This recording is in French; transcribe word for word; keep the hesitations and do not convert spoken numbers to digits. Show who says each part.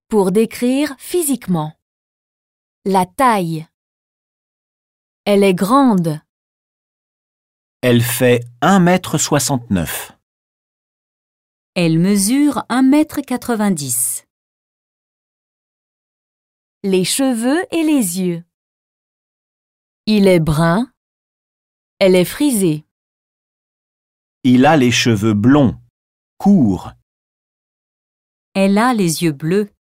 Speaker 1: Pour décrire physiquement. La taille. Elle est grande.
Speaker 2: Elle fait un mètre soixante-neuf.
Speaker 3: Elle mesure un mètre quatre-vingt-dix.
Speaker 1: Les cheveux et les yeux. Il est brun. Elle est frisée.
Speaker 2: Il a les cheveux blonds, courts.
Speaker 3: Elle a les yeux bleus.